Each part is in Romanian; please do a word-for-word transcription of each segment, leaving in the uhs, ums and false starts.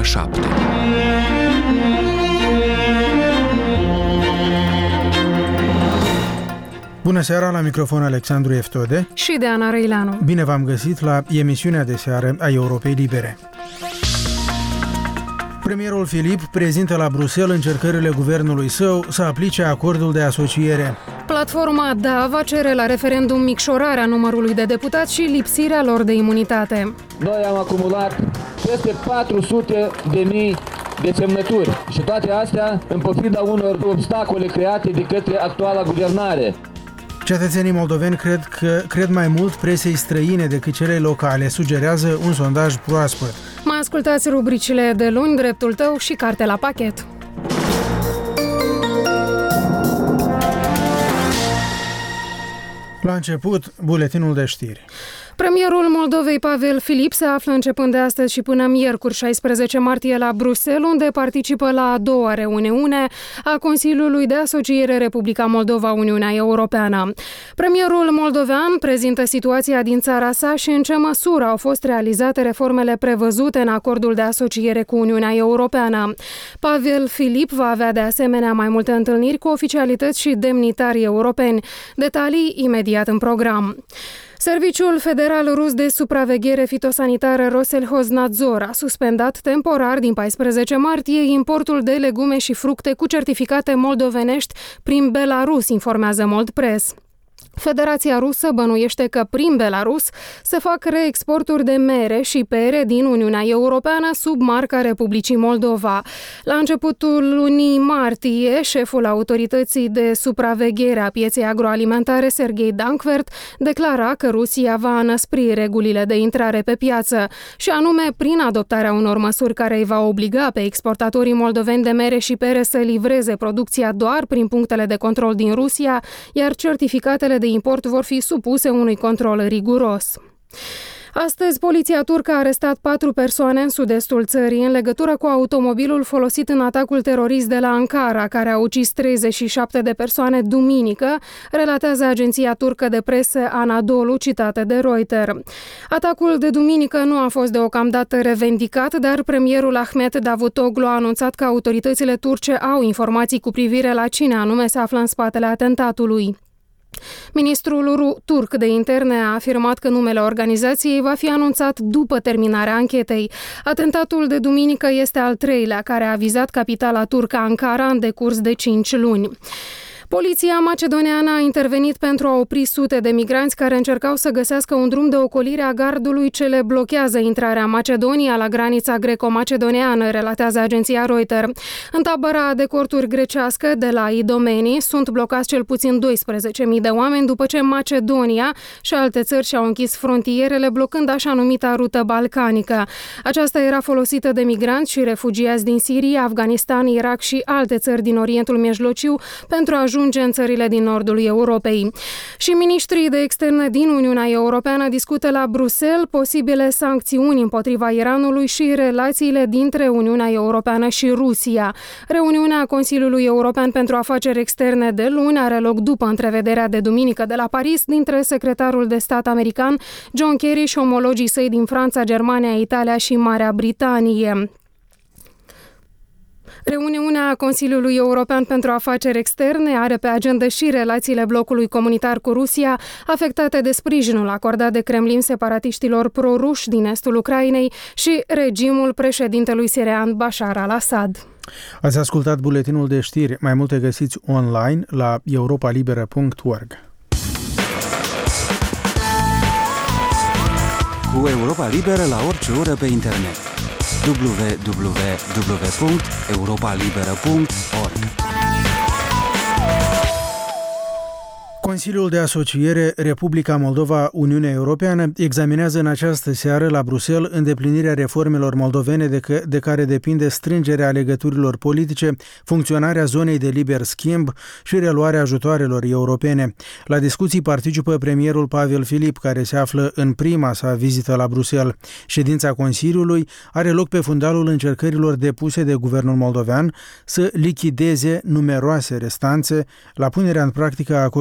șapte. Bună seara, la microfon Alexandru Eftode și de Ana Răileanu. Bine v-am găsit la emisiunea de seară a Europei Libere. Premierul Filip prezintă la Bruxelles încercările guvernului său să aplice acordul de asociere. Platforma Da va cere la referendum micșorarea numărului de deputați și lipsirea lor de imunitate. Noi am acumulat peste patru sute de mii de semnături și toate astea în pofida unor obstacole create de către actuala guvernare. Cetățenii moldoveni cred că cred mai mult presei străine decât cele locale, sugerează un sondaj proaspăt. Mai ascultați rubricile de luni, Dreptul tău și Carte la pachet. La început, buletinul de știri. Premierul Moldovei, Pavel Filip, se află începând de astăzi și până miercuri șaisprezece martie la Bruxelles, unde participă la a doua reuniune a Consiliului de Asociere Republica Moldova-Uniunea Europeană. Premierul moldovean prezintă situația din țara sa și în ce măsură au fost realizate reformele prevăzute în acordul de asociere cu Uniunea Europeană. Pavel Filip va avea de asemenea mai multe întâlniri cu oficialități și demnitari europeni. Detalii imediat în program. Serviciul Federal Rus de Supraveghere Fitosanitară Roselhoznadzor a suspendat temporar din paisprezece martie importul de legume și fructe cu certificate moldovenești prin Belarus, informează Moldpress. Federația Rusă bănuiește că prin Belarus se fac reexporturi de mere și pere din Uniunea Europeană sub marca Republicii Moldova. La începutul lunii martie, șeful Autorității de Supraveghere a Pieței Agroalimentare, Serghei Dankvert, declara că Rusia va înăspri regulile de intrare pe piață și anume prin adoptarea unor măsuri care îi va obliga pe exportatorii moldoveni de mere și pere să livreze producția doar prin punctele de control din Rusia, iar certificatele de de import vor fi supuse unui control riguros. Astăzi, poliția turcă a arestat patru persoane în sud-estul țării în legătură cu automobilul folosit în atacul terorist de la Ankara, care a ucis treizeci și șapte de persoane duminică, relatează agenția turcă de presă Anadolu, citată de Reuters. Atacul de duminică nu a fost deocamdată revendicat, dar premierul Ahmet Davutoglu a anunțat că autoritățile turce au informații cu privire la cine anume se află în spatele atentatului. Ministrul turc de interne a afirmat că numele organizației va fi anunțat după terminarea anchetei. Atentatul de duminică este al treilea care a vizat capitala turcă Ankara în decurs de cinci luni. Poliția macedoneană a intervenit pentru a opri sute de migranți care încercau să găsească un drum de ocolire a gardului ce le blochează intrarea Macedonia la granița greco-macedoneană, relatează agenția Reuters. În tabăra de corturi grecească de la Idomeni sunt blocați cel puțin doisprezece mii de oameni după ce Macedonia și alte țări și-au închis frontierele, blocând așa numita rută balcanică. Aceasta era folosită de migranți și refugiați din Siria, Afganistan, Irak și alte țări din Orientul Mijlociu pentru a ajunge în țările din nordul Europei. Și miniștrii de externe din Uniunea Europeană discută la Bruxelles posibile sancțiuni împotriva Iranului și relațiile dintre Uniunea Europeană și Rusia. Reuniunea Consiliului European pentru Afaceri Externe de luni are loc după întrevederea de duminică de la Paris dintre secretarul de stat american John Kerry și omologii săi din Franța, Germania, Italia și Marea Britanie. Reuniunea Consiliului European pentru Afaceri Externe are pe agenda și relațiile blocului comunitar cu Rusia, afectate de sprijinul acordat de Kremlin separatiștilor pro-ruși din estul Ucrainei și regimul președintelui sirian Bashar al-Assad. Ați ascultat buletinul de știri. Mai multe găsiți online la europa liberă punct org. Cu Europa Liberă la orice oră pe internet. w w w punct europa liberă punct org. Consiliul de Asociere Republica Moldova-Uniunea Europeană examinează în această seară la Bruxelles îndeplinirea reformelor moldovene de, că, de care depinde strângerea legăturilor politice, funcționarea zonei de liber schimb și reluarea ajutoarelor europene. La discuții participă premierul Pavel Filip, care se află în prima sa vizită la Bruxelles. Ședința Consiliului are loc pe fundalul încercărilor depuse de guvernul moldovean să lichideze numeroase restanțe la punerea în practică a acordului de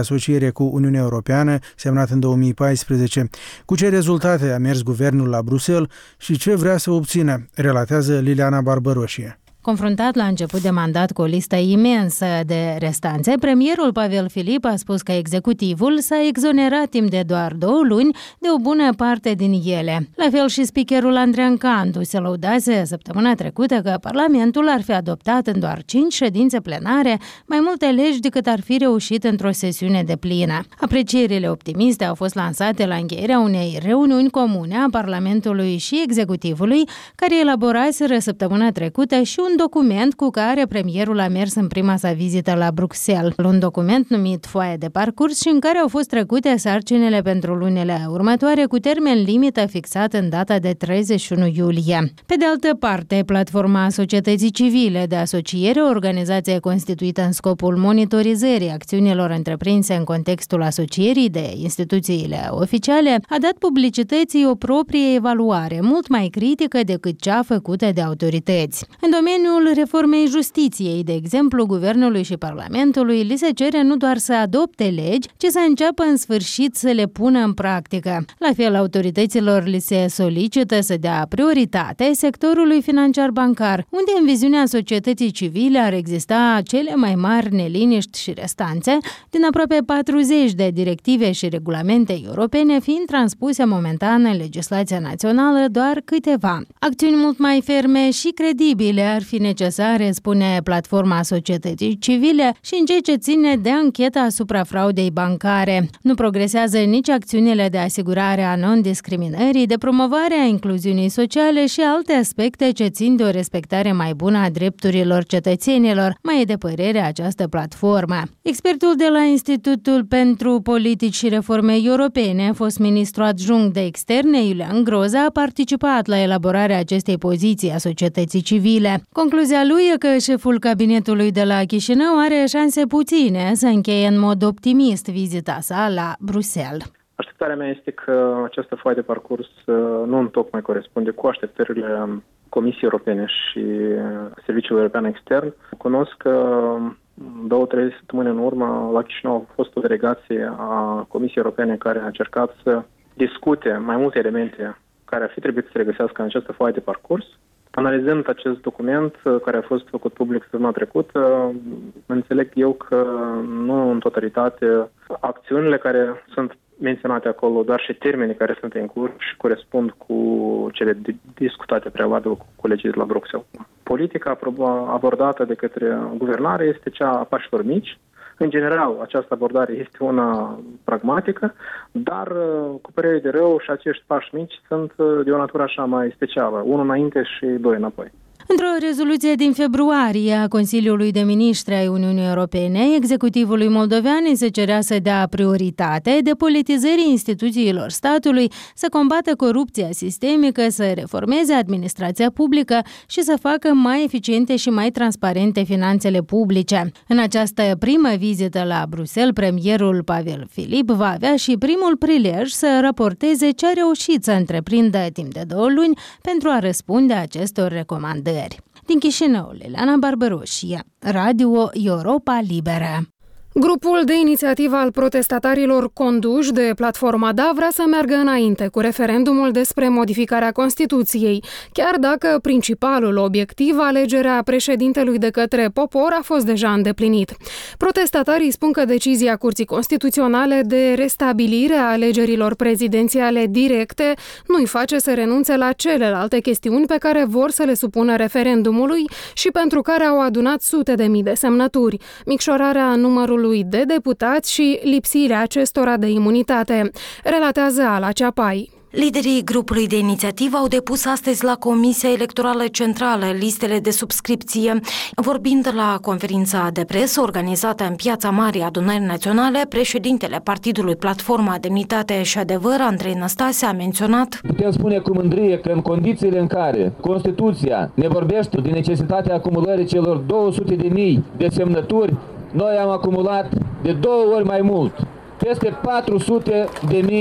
asociere cu Uniunea Europeană, semnat în două mii paisprezece. Cu ce rezultate a mers guvernul la Bruxelles și ce vrea să obțină, relatează Liliana Barbăroșie. Confruntat la început de mandat cu o listă imensă de restanțe, premierul Pavel Filip a spus că executivul s-a exonerat timp de doar două luni de o bună parte din ele. La fel și speakerul Andrean Cantu se lăudase săptămâna trecută că Parlamentul ar fi adoptat în doar cinci ședințe plenare mai multe legi decât ar fi reușit într-o sesiune deplină. Aprecierile optimiste au fost lansate la încheierea unei reuniuni comune a Parlamentului și executivului, care elaboraseră săptămâna trecută și un un document cu care premierul a mers în prima sa vizită la Bruxelles. Un document numit Foaie de parcurs și în care au fost trecute sarcinile pentru lunile următoare cu termen limită fixat în data de treizeci și unu iulie. Pe de altă parte, platforma societății civile de asociere, o organizație constituită în scopul monitorizării acțiunilor întreprinse în contextul asocierii de instituțiile oficiale, a dat publicității o proprie evaluare, mult mai critică decât cea făcută de autorități. În domeniul reformei justiției, de exemplu, Guvernului și Parlamentului li se cere nu doar să adopte legi, ci să înceapă în sfârșit să le pună în practică. La fel, autorităților li se solicită să dea prioritate sectorului financiar-bancar, unde în viziunea societății civile ar exista cele mai mari neliniști și restanțe, din aproape patruzeci de directive și regulamente europene fiind transpuse momentan în legislația națională doar câteva. Acțiuni mult mai ferme și credibile ar fi necesare, spune platforma societății civile, și în ceea ce ține de ancheta asupra fraudei bancare. Nu progresează nici acțiunile de asigurare a non-discriminării, de promovare a incluziunii sociale și alte aspecte ce țin de o respectare mai bună a drepturilor cetățenilor, mai e de părere această platformă. Expertul de la Institutul pentru Politici și Reforme Europene, fost ministru adjunct de externe, Iulian Groza, a participat la elaborarea acestei poziții a societății civile. Concluzia lui e că șeful cabinetului de la Chișinău are șanse puține să încheie în mod optimist vizita sa la Bruxelles. Așteptarea mea este că această foaie de parcurs nu întocmai corespunde cu așteptările Comisiei Europene și Serviciul European Extern. Cunosc că două, trei săptămâni în urmă la Chișinău a fost o delegație a Comisiei Europene care a încercat să discute mai multe elemente care ar fi trebuit să se regăsească în această foaie de parcurs. Analizând acest document care a fost făcut public săptămâna trecută, înțeleg eu că nu în totalitate acțiunile care sunt menționate acolo, dar și termenii care sunt în curs și corespund cu cele discutate prealabil cu colegii de la Bruxelles. Politica abordată de către guvernare este cea a pașilor mici. În general, această abordare este una pragmatică, dar, cu părere de rău, și acești pași mici sunt de o natură așa mai specială, unul înainte și doi înapoi. Într-o rezoluție din februarie a Consiliului de Ministri ai Uniunii Europene, executivului moldovean se cerea să dea prioritate depolitizării instituțiilor statului, să combată corupția sistemică, să reformeze administrația publică și să facă mai eficiente și mai transparente finanțele publice. În această primă vizită la Bruxelles, premierul Pavel Filip va avea și primul prilej să raporteze ce a reușit să întreprindă timp de două luni pentru a răspunde acestor recomandări. Din Chișinău, Liliana Barbăroșie, Radio Europa Liberă. Grupul de inițiativă al protestatarilor conduși de platforma Da vrea să meargă înainte cu referendumul despre modificarea Constituției, chiar dacă principalul obiectiv, alegerea președintelui de către popor, a fost deja îndeplinit. Protestatarii spun că decizia Curții Constituționale de restabilire a alegerilor prezidențiale directe nu-i face să renunțe la celelalte chestiuni pe care vor să le supună referendumului și pentru care au adunat sute de mii de semnături. Micșorarea numărului de deputați și lipsirea acestora de imunitate, relatează Ala Ceapai. Liderii grupului de inițiativă au depus astăzi la Comisia Electorală Centrală listele de subscripție. Vorbind la conferința de presă organizată în Piața Marii Adunării Naționale, președintele Partidului Platforma Demnitate și Adevăr, Andrei Năstase, a menționat: Putem spune cu mândrie că în condițiile în care Constituția ne vorbește de necesitatea acumulării celor două sute de mii de semnături, noi am acumulat de două ori mai mult, peste patru sute de mii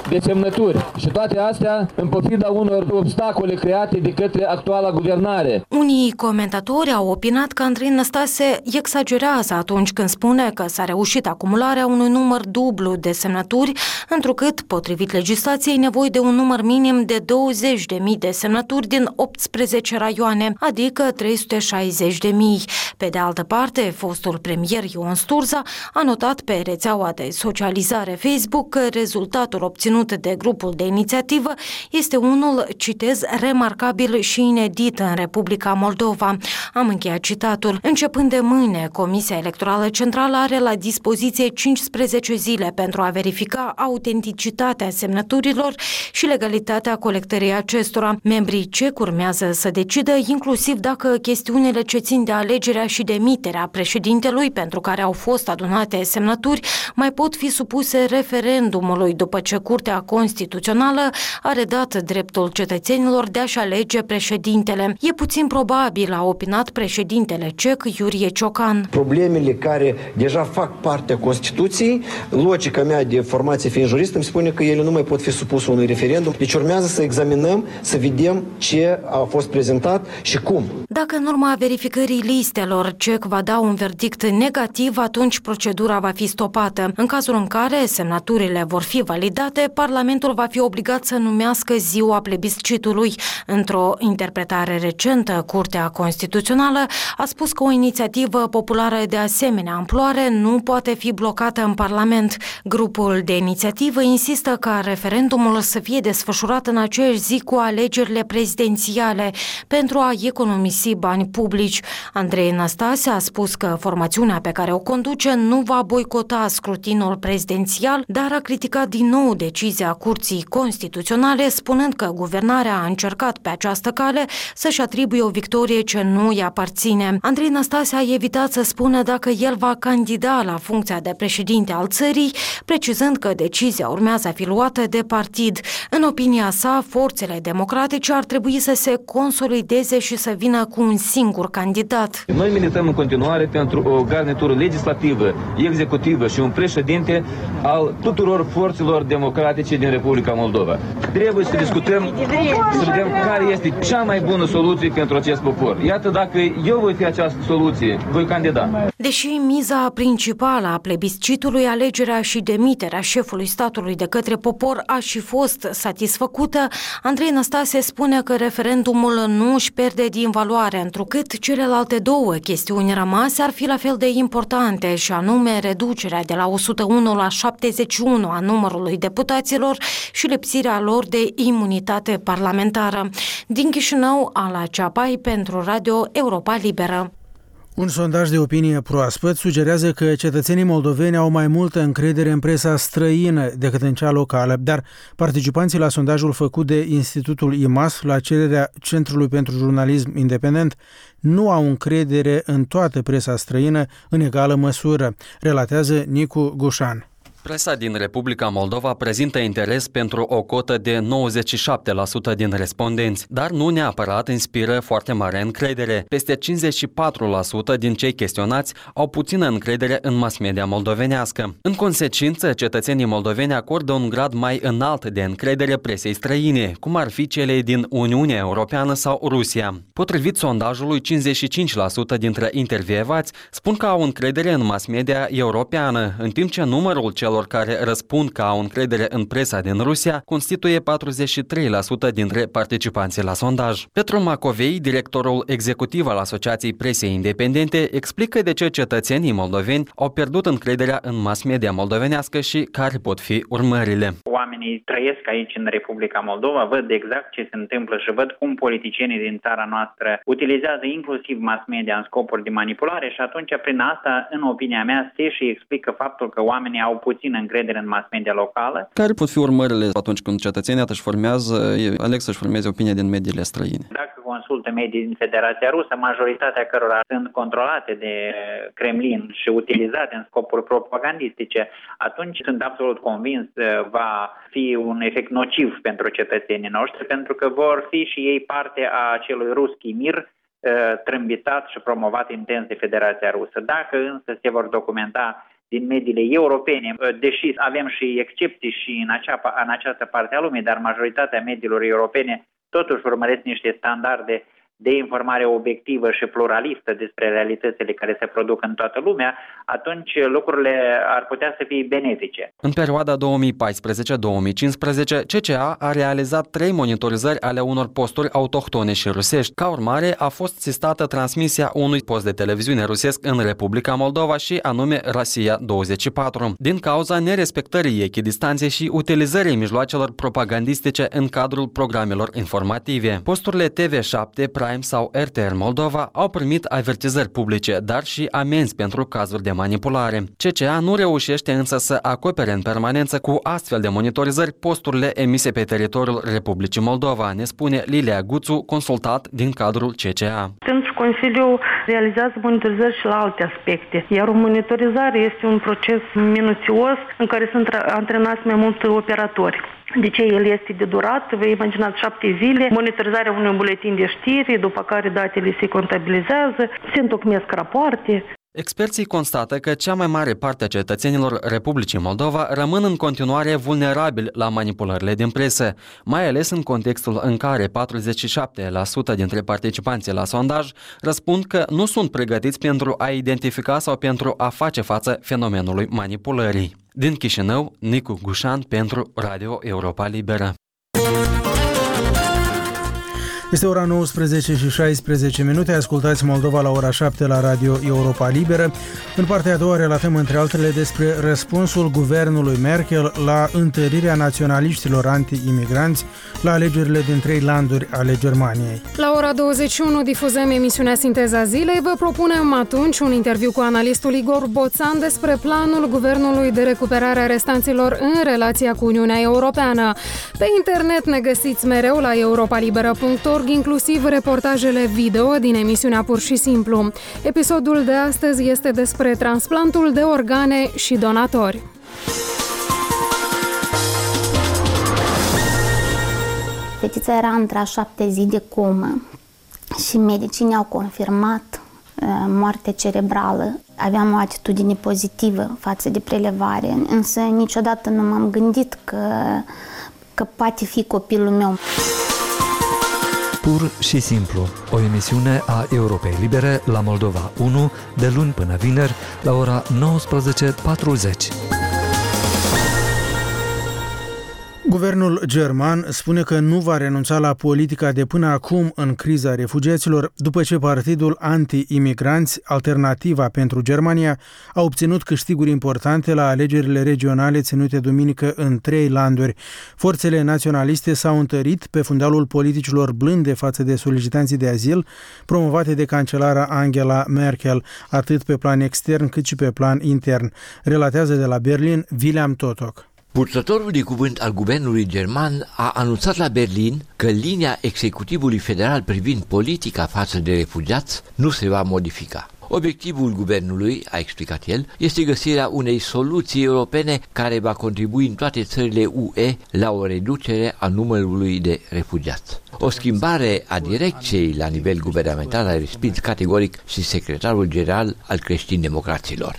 de semnături. Și toate astea în pofida unor obstacole create de către actuala guvernare. Unii comentatori au opinat că Andrei Năstase exagerează atunci când spune că s-a reușit acumularea unui număr dublu de semnături, întrucât, potrivit legislației, nevoie de un număr minim de douăzeci de mii de semnături din optsprezece raioane, adică trei sute șaizeci de mii. Pe de altă parte, fostul premier Ion Sturza a notat pe rețeaua de socializare Facebook că rezultatul obținut de grupul de inițiativă este unul, citez, remarcabil și inedit în Republica Moldova. Am încheiat citatul. Începând de mâine, Comisia Electorală Centrală are la dispoziție cincisprezece zile pentru a verifica autenticitatea semnăturilor și legalitatea colectării acestora. Membrii C E C urmează să decidă inclusiv dacă chestiunile ce țin de alegerea și demiterea președintelui pentru care au fost adunate semnături mai pot fi supuse referendumului după ce Curtea Constituțională a redat dreptul cetățenilor de a-și alege președintele. E puțin probabil, a opinat președintele C E C, Iurie Ciocan. Problemele care deja fac parte a Constituției, logica mea de formație fiind jurist îmi spune că ele nu mai pot fi supuse unui referendum. Deci urmează să examinăm, să vedem ce a fost prezentat și cum. Dacă în urma verificării listelor C E C va da un verdict negativ, atunci procedura va fi stopată. În cazul în care semnăturile vor fi validate, Parlamentul va fi obligat să numească ziua plebiscitului. Într-o interpretare recentă, Curtea Constituțională a spus că o inițiativă populară de asemenea amploare nu poate fi blocată în Parlament. Grupul de inițiativă insistă ca referendumul să fie desfășurat în aceeași zi cu alegerile prezidențiale pentru a economisi bani publici. Andrei Năstase a spus că formațiunea pe care o conduce nu va boicota scrutinul prezidențial, dar a criticat din nou decizia Curții Constituționale, spunând că guvernarea a încercat pe această cale să-și atribuie o victorie ce nu îi aparține. Andrei Năstase a evitat să spună dacă el va candida la funcția de președinte al țării, precizând că decizia urmează a fi luată de partid. În opinia sa, forțele democratice ar trebui să se consolideze și să vină cu un singur candidat. Noi milităm în continuare pentru o garnitură legislativă, executivă și un președinte al tuturor forțelor democratice din Republica Moldova. Trebuie să discutăm, să vedem care este cea mai bună soluție pentru acest popor. Iată, dacă eu voi fi această soluție, voi candida. Deși miza principală a plebiscitului, alegerea și demiterea șefului statului de către popor a și fost satisfăcută, Andrei Năstase spune că referendumul nu își pierde din valoare, întrucât celelalte două chestiuni rămase ar fi la fel de importante, și anume reducerea de la o sută unu la șaptezeci și unu a numărului deputaților și lipsirea lor de imunitate parlamentară. Din Chișinău, Ala Ceapai pentru Radio Europa Liberă. Un sondaj de opinie proaspăt sugerează că cetățenii moldoveni au mai multă încredere în presa străină decât în cea locală, dar participanții la sondajul făcut de Institutul I M A S la cererea Centrului pentru Jurnalism Independent nu au încredere în toată presa străină în egală măsură, relatează Nicu Gușan. Presa din Republica Moldova prezintă interes pentru o cotă de nouăzeci și șapte la sută din respondenți, dar nu neapărat inspiră foarte mare încredere. Peste cincizeci și patru la sută din cei chestionați au puțină încredere în mass media moldovenească. În consecință, cetățenii moldoveni acordă un grad mai înalt de încredere presei străine, cum ar fi cele din Uniunea Europeană sau Rusia. Potrivit sondajului, cincizeci și cinci la sută dintre intervievați spun că au încredere în mass media europeană, în timp ce numărul celor care răspund că au încredere în presa din Rusia constituie patruzeci și trei la sută dintre participanții la sondaj. Petru Macovei, directorul executiv al Asociației Presei Independente, explică de ce cetățenii moldoveni au pierdut încrederea în mass media moldovenească și care pot fi urmările. Oamenii trăiesc aici în Republica Moldova, văd exact ce se întâmplă și văd cum politicienii din țara noastră utilizează inclusiv mass media în scopuri de manipulare și atunci prin asta, în opinia mea, se și explică faptul că oamenii au puțin încredere în mass media locală. Care pot fi urmările atunci când cetățenii își formează, aleg să-și formeze opinia din mediile străine? Dacă consultă medii din Federația Rusă, majoritatea cărora sunt controlate de Kremlin și utilizate în scopuri propagandistice, atunci sunt absolut convins va fi un efect nociv pentru cetățenii noștri, pentru că vor fi și ei parte a acelui ruschi mir trâmbitat și promovat intens de Federația Rusă. Dacă însă se vor documenta din mediile europene, deși avem și excepții și în, acea, în această parte a lumii, dar majoritatea mediilor europene totuși urmăresc niște standarde de informare obiectivă și pluralistă despre realitățile care se produc în toată lumea, atunci lucrurile ar putea să fie benefice. În perioada două mii paisprezece două mii cincisprezece, C C A a realizat trei monitorizări ale unor posturi autohtone și rusești. Ca urmare, a fost sistată transmisia unui post de televiziune rusesc în Republica Moldova și anume Rosia douăzeci și patru, din cauza nerespectării echidistanței și utilizării mijloacelor propagandistice în cadrul programelor informative. Posturile T V șapte, Prime sau R T R Moldova au primit avertizări publice, dar și amenzi pentru cazuri de manipulare. C C A nu reușește însă să acopere în permanență cu astfel de monitorizări posturile emise pe teritoriul Republicii Moldova, ne spune Lilia Guțu, consultat din cadrul C C A. Consiliul realizează monitorizări și la alte aspecte, iar o monitorizare este un proces minuțios în care sunt antrenați mai mulți operatori. De ce el este de durat? Vă imaginați șapte zile, monitorizarea unui buletin de știri, după care datele se contabilizează, se întocmesc rapoarte. Experții constată că cea mai mare parte a cetățenilor Republicii Moldova rămân în continuare vulnerabili la manipulările din presă, mai ales în contextul în care patruzeci și șapte la sută dintre participanții la sondaj răspund că nu sunt pregătiți pentru a identifica sau pentru a face față fenomenului manipulării. Din Chișinău, Nicu Gușan pentru Radio Europa Liberă. Este ora nouăsprezece și șaisprezece minute, ascultați Moldova la ora șapte la Radio Europa Liberă. În partea a doua relatăm între altele despre răspunsul guvernului Merkel la întărirea naționaliștilor anti-imigranți la alegerile din trei landuri ale Germaniei. La ora douăzeci și unu difuzăm emisiunea Sinteza Zilei. Vă propunem atunci un interviu cu analistul Igor Boțan despre planul guvernului de recuperare a restanților în relația cu Uniunea Europeană. Pe internet ne găsiți mereu la europa liberă punct org, inclusiv reportajele video din emisiunea Pur și Simplu. Episodul de astăzi este despre transplantul de organe și donatori. Fetița era între a șapte zi de comă și medicii ne-au confirmat moarte cerebrală. Aveam o atitudine pozitivă față de prelevare, însă niciodată nu m-am gândit că, că poate fi copilul meu. Pur și Simplu, o emisiune a Europei Libere la Moldova unu, de luni până vineri, la ora nouăsprezece patruzeci. Guvernul german spune că nu va renunța la politica de până acum în criza refugiaților, după ce partidul anti-imigranți, Alternativa pentru Germania, a obținut câștiguri importante la alegerile regionale ținute duminică în trei landuri. Forțele naționaliste s-au întărit pe fundalul politicilor blânde față de solicitanții de azil, promovate de cancelara Angela Merkel, atât pe plan extern cât și pe plan intern. Relatează de la Berlin William Totok. Purtătorul de cuvânt al guvernului german a anunțat la Berlin că linia executivului federal privind politica față de refugiați nu se va modifica. Obiectivul guvernului, a explicat el, este găsirea unei soluții europene care va contribui în toate țările U E la o reducere a numărului de refugiați. O schimbare a direcției la nivel guvernamental a respins categoric și secretarul general al creștin-democraților.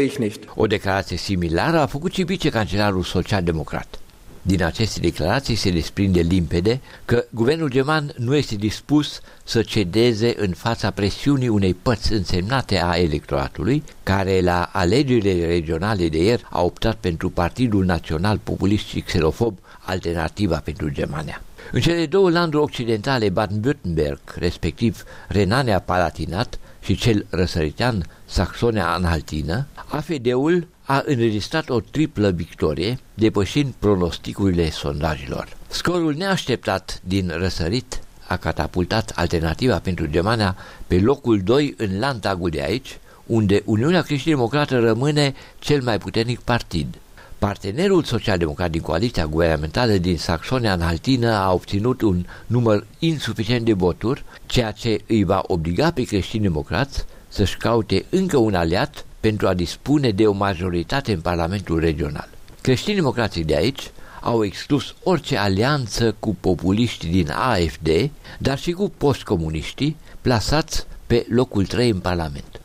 O declarație similară a făcut și vicecancelarul social-democrat. Din aceste declarații se desprinde limpede că guvernul german nu este dispus să cedeze în fața presiunii unei părți însemnate a electoratului, care la alegerile regionale de ieri a optat pentru Partidul Național Populist și Xenofob, Alternativa pentru Germania. În cele două landuri occidentale, Baden-Württemberg, respectiv Renania-Palatinat, și cel răsăritean, Saxonia-Anhaltină, A F D-ul a înregistrat o triplă victorie, depășind pronosticurile sondajelor. Scorul neașteptat din răsărit a catapultat Alternativa pentru Germania pe locul doi în Landtagul de aici, unde Uniunea Creștin-Democrată rămâne cel mai puternic partid. Partenerul social-democrat din coaliția guvernamentală din Saxonia-Anhaltină a obținut un număr insuficient de voturi, ceea ce îi va obliga pe creștini-democrați să-și caute încă un aliat pentru a dispune de o majoritate în Parlamentul regional. Creștini-democrații de aici au exclus orice alianță cu populiștii din A F D, dar și cu postcomuniștii, plasați pe locul trei în Parlament.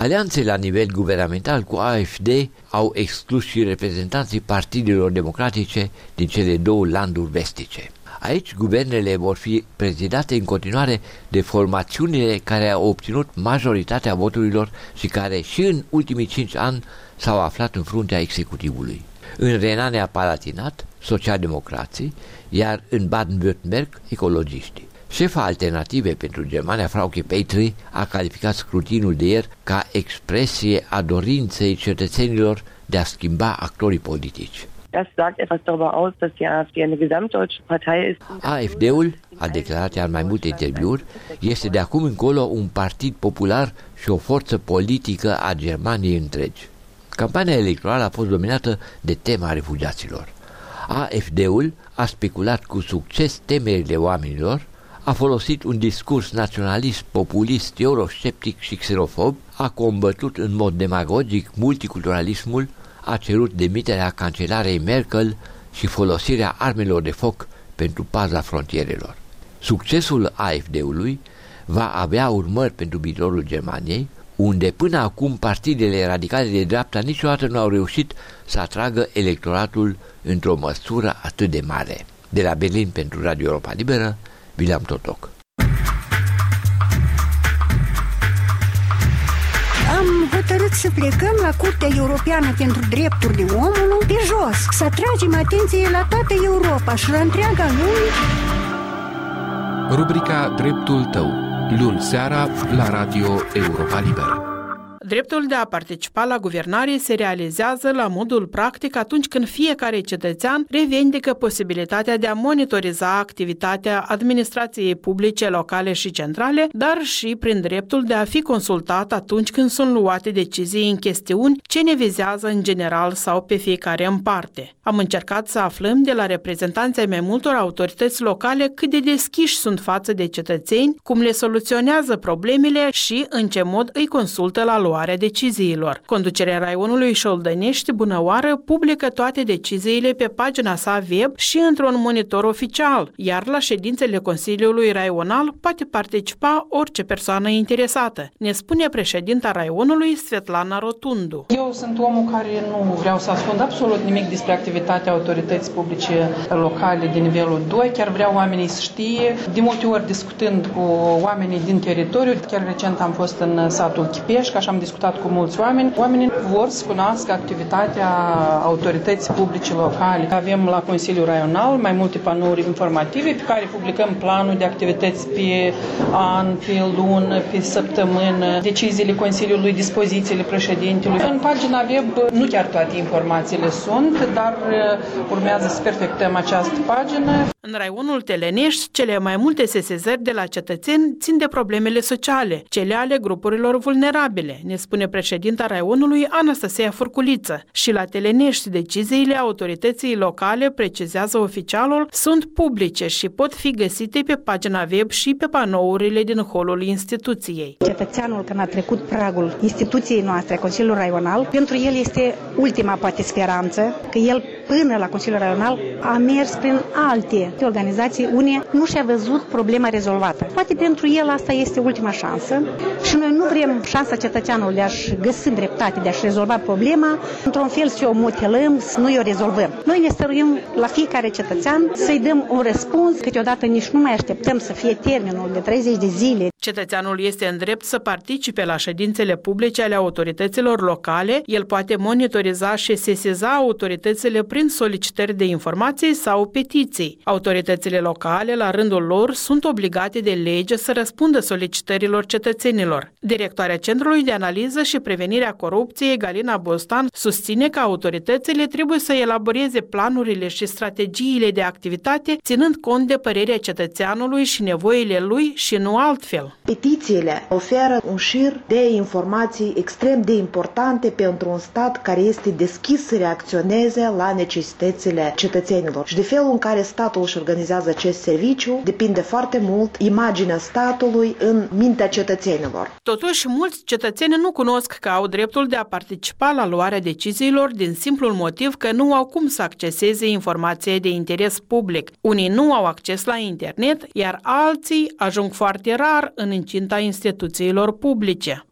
Alianțele la nivel guvernamental cu A F D au exclus și reprezentanții partidelor democratice din cele două landuri vestice. Aici, guvernele vor fi prezidate în continuare de formațiunile care au obținut majoritatea voturilor și care și în ultimii cinci ani s-au aflat în fruntea executivului. În Renania-Palatinat, socialdemocrații, iar în Baden-Württemberg, ecologiștii. Șefa alternative pentru Germania, Frauke Petry, a calificat scrutinul de ieri ca expresie a dorinței cetățenilor de a schimba actorii politici. Das sagt etwas darüber aus, dass die A F D eine gesamtdeutsche Partei ist. A F D-ul, a declarat în mai multe interviuri, este de acum încolo un partid popular și o forță politică a Germaniei întregi. Campania electorală a fost dominată de tema refugiaților. A F D-ul a speculat cu succes temerile oamenilor, a folosit un discurs naționalist, populist, eurosceptic și xenofob, a combătut în mod demagogic multiculturalismul, a cerut demiterea cancelarei Merkel și folosirea armelor de foc pentru paza frontierelor. Succesul A F D-ului va avea urmări pentru viitorul Germaniei, unde până acum partidele radicale de dreapta niciodată nu au reușit să atragă electoratul într-o măsură atât de mare. De la Berlin pentru Radio Europa Liberă, William Totoc. Am hotărât să plecăm la Curtea Europeană pentru Drepturile Omului pe jos, să atragem atenție la toată Europa și la întreaga lume. Rubrica Dreptul tău, luni seara la Radio Europa Liberă. Dreptul de a participa la guvernare se realizează la modul practic atunci când fiecare cetățean revendică posibilitatea de a monitoriza activitatea administrației publice locale și centrale, dar și prin dreptul de a fi consultat atunci când sunt luate decizii în chestiuni ce ne vizează în general sau pe fiecare în parte. Am încercat să aflăm de la reprezentanții mai multor autorități locale cât de deschiși sunt față de cetățeni, cum le soluționează problemele și în ce mod îi consultă la luarea deciziilor. Conducerea raionului Șoldănești Bunăoară publică toate deciziile pe pagina sa web și într-un monitor oficial, iar la ședințele Consiliului Raional poate participa orice persoană interesată, ne spune președinta raionului Svetlana Rotundu. Eu sunt omul care nu vreau să ascund absolut nimic despre activitatea autorității publice locale de nivelul doi, chiar vreau oamenii să știe. De multe ori discutând cu oamenii din teritoriu, chiar recent am fost în satul Chipeș, așa am discutat cu mulți oameni. Oamenii vor să cunoască activitatea autorității publice locale. Avem la Consiliul Raional mai multe panouri informative pe care publicăm planul de activități pe an, pe lună, pe săptămână, deciziile Consiliului, dispozițiile președintelui. În pagina web nu chiar toate informațiile sunt, dar urmează să perfectăm această pagină. În raionul Telenești, cele mai multe sesizări de la cetățeni țin de problemele sociale, cele ale grupurilor vulnerabile, ne spune președinta raionului Anastasia Furculiță. Și la Telenești, deciziile autorității locale, precizează oficialul, sunt publice și pot fi găsite pe pagina web și pe panourile din holul instituției. Cetățeanul, când a trecut pragul instituției noastre, Consiliul Raional, pentru el este ultima poate speranță, că el până la Consiliul Raional a mers prin alte organizații unde nu și-a văzut problema rezolvată. Poate pentru el asta este ultima șansă și noi nu vrem șansa cetățeanului de a-și găsi dreptate, de a-și rezolva problema, într-un fel să o mutilăm, să nu o rezolvăm. Noi ne stăruim la fiecare cetățean să-i dăm un răspuns, câteodată nici nu mai așteptăm să fie termenul de treizeci de zile. Cetățeanul este în drept să participe la ședințele publice ale autorităților locale, el poate monitoriza și sesiza autoritățile prin solicitări de informații sau petiții. Autoritățile locale, la rândul lor, sunt obligate de lege să răspundă solicitărilor cetățenilor. Directoarea Centrului de Analiză și Prevenirea Corupției, Galina Bostan, susține că autoritățile trebuie să elaboreze planurile și strategiile de activitate, ținând cont de părerea cetățeanului și nevoile lui și nu altfel. Petițiile oferă un șir de informații extrem de importante pentru un stat care este deschis să reacționeze la necesitățile cetățenilor. Și de felul în care statul își organizează acest serviciu depinde foarte mult imaginea statului în mintea cetățenilor. Totuși, mulți cetățeni nu cunosc că au dreptul de a participa la luarea deciziilor din simplul motiv că nu au cum să acceseze informații de interes public. Unii nu au acces la internet, iar alții ajung foarte rar în incinta instituțiilor publice.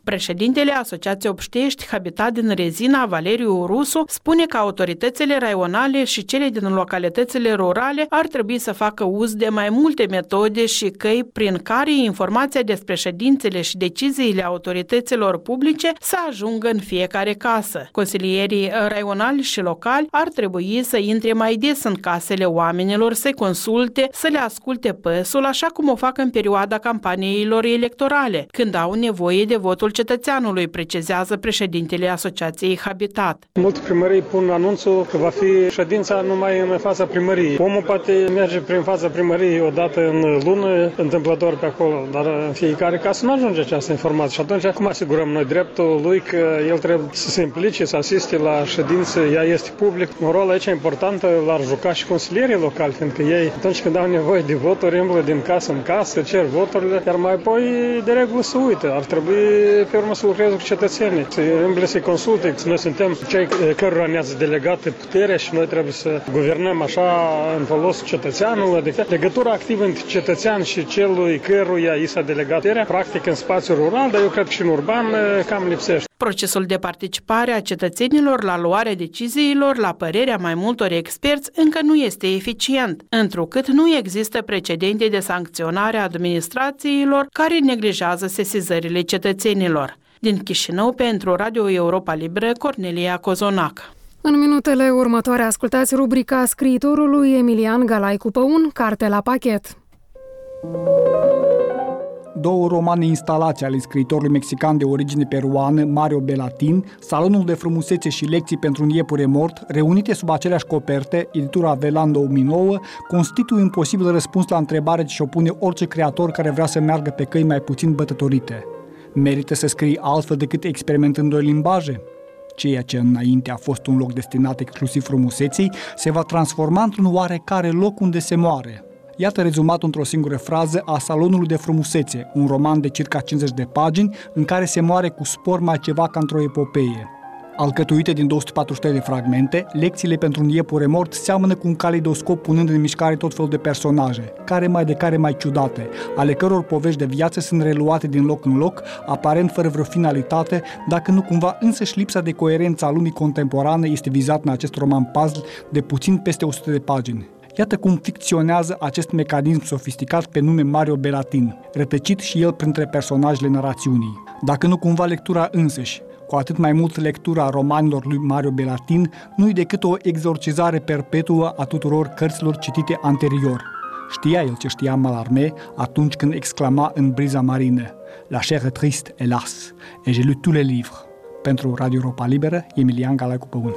Președintele Asociației Obștești Habitat din Rezina, Valeriu Rusu, spune că autoritățile raionale și cele din localitățile rurale ar trebui să facă uz de mai multe metode și căi prin care informația despre ședințele și deciziile autorităților publice să ajungă în fiecare casă. Consilierii raionali și locali ar trebui să intre mai des în casele oamenilor, să-i consulte, să le asculte păsul, așa cum o fac în perioada campaniilor electorale, când au nevoie de votul cetățeanului, precizează președintele Asociației Habitat. Multe primării pun anunțul că va fi ședința numai în fața primăriei. Omul poate merge prin fața primăriei o dată în lună, întâmplător pe acolo, dar în fiecare casă nu ajunge această informație. Și atunci, cum asigurăm noi dreptul lui că el trebuie să se implice, să asiste la ședință, ea este public. Un rol aici important l-ar juca și consilierii locali, fiindcă ei, atunci când au nevoie de voturi, îmblă din casă în casă, cer voturile, iar mai apoi, de regulă, să uită. Ar trebui, pe urmă, să lucreze cu cetățenii, să îmblă să-i consulte. Noi suntem cei cărora ne-ați delegat puterea și noi trebuie să guvernăm așa în folosul cetățeanului. Adică legătura activă între cetățean și celui căruia i s-a delegat puterea, practic în spațiul rural, dar eu cred că și în urban cam lipsește. Procesul de participare a cetățenilor la luarea deciziilor, la părerea mai multor experți, încă nu este eficient, întrucât nu există precedente de sancționare a administrațiilor care neglijează sesizările cetățenilor. Din Chișinău, pentru Radio Europa Liberă, Cornelia Cozonac. În minutele următoare ascultați rubrica scriitorului Emilian Galaicu Păun, Carte la pachet. Două romane instalații ale scriitorului mexican de origine peruană, Mario Belatin, Salonul de frumusețe și lecții pentru un iepure mort, reunite sub aceleași coperte, editura Velan două mii nouă, constituie un posibil răspuns la întrebare ce și-o pune orice creator care vrea să meargă pe căi mai puțin bătătorite. Merită să scrii altfel decât experimentând doi limbaje? Ceea ce înainte a fost un loc destinat exclusiv frumuseții, se va transforma într-un oarecare loc unde se moare. Iată rezumat într-o singură frază a Salonului de frumusețe, un roman de circa cincizeci de pagini, în care se moare cu spor mai ceva ca într-o epopeie. Alcătuite din două sute patruzeci și trei de fragmente, lecțiile pentru un iepure mort seamănă cu un caleidoscop punând în mișcare tot felul de personaje, care mai de care mai ciudate, ale căror povești de viață sunt reluate din loc în loc, aparent fără vreo finalitate, dacă nu cumva însăși lipsa de coerență a lumii contemporane este vizată în acest roman puzzle de puțin peste o sută de pagini. Iată cum ficționează acest mecanism sofisticat pe nume Mario Belatin, rătăcit și el printre personajele narațiunii. Dacă nu cumva lectura însăși, cu atât mai mult lectura romanilor lui Mario Belatin, nu-i decât o exorcizare perpetuă a tuturor cărților citite anterior. Știa el ce știa Mallarmé atunci când exclama în Briza marină: La chair est triste, hélas, et j'ai lu tous les livres. Pentru Radio Europa Liberă, Emilian Galaicu Păun.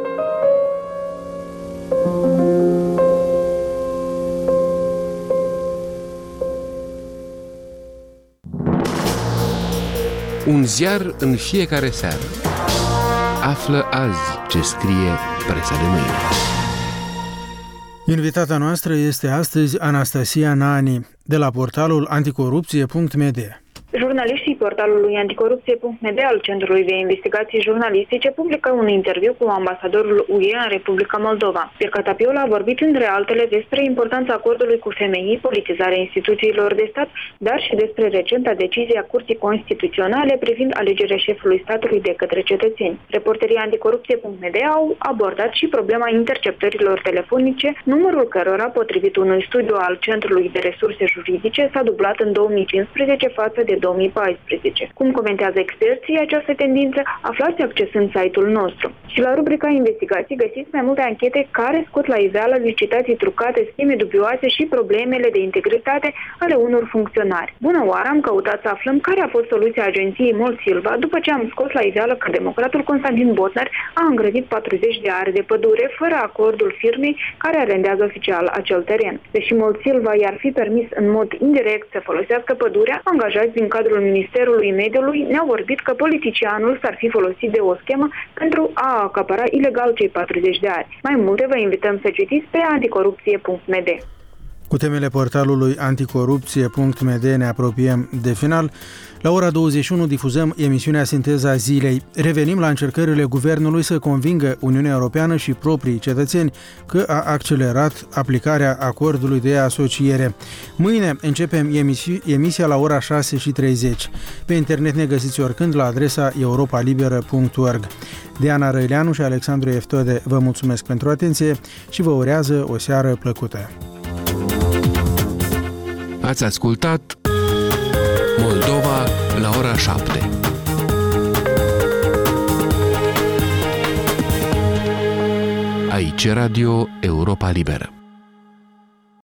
Un ziar în fiecare seară. Află azi ce scrie presa de mâine. Invitata noastră este astăzi Anastasia Nani, de la portalul anticorupție punct m d. Jurnaliștii portalului anticorupție punct m d al Centrului de Investigații Jurnalistice publică un interviu cu ambasadorul U E în Republica Moldova. Pirca Tapiola a vorbit între altele despre importanța acordului cu femeii, politizarea instituțiilor de stat, dar și despre recenta decizie a Curții Constituționale privind alegerea șefului statului de către cetățeni. Reporterii anticorupție punct m d au abordat și problema interceptărilor telefonice, numărul cărora, potrivit unui studiu al Centrului de Resurse Juridice, s-a dublat în două mii cincisprezece față de două mii paisprezece. Cum comentează experții această tendință, aflați accesând site-ul nostru. Și la rubrica investigații găsiți mai multe anchete care scot la iveală licitații trucate, scheme dubioase și problemele de integritate ale unor funcționari. Bună oară, am căutat să aflăm care a fost soluția agenției Mol Silva după ce am scos la iveală că democratul Constantin Botnar a îngrădit patruzeci de are de pădure fără acordul firmei care arendează oficial acel teren. Deși Mol Silva i-ar fi permis în mod indirect să folosească pădurea, angajați din cadrul Ministerului Mediului ne-au vorbit că politicianul s-ar fi folosit de o schemă pentru a acapara ilegal cei patruzeci de ari. Mai multe vă invităm să citiți pe anticorupție punct m d. Cu temele portalului anticorupție punct m d ne apropiem de final. La ora douăzeci și unu difuzăm emisiunea Sinteza Zilei. Revenim la încercările guvernului să convingă Uniunea Europeană și proprii cetățeni că a accelerat aplicarea acordului de asociere. Mâine începem emisi- emisia la ora șase și treizeci. Pe internet ne găsiți oricând la adresa europa liberă punct org. Diana Răileanu și Alexandru Eftode vă mulțumesc pentru atenție și vă urează o seară plăcută. Ați ascultat Moldova la ora șapte. Aici Radio Europa Liberă.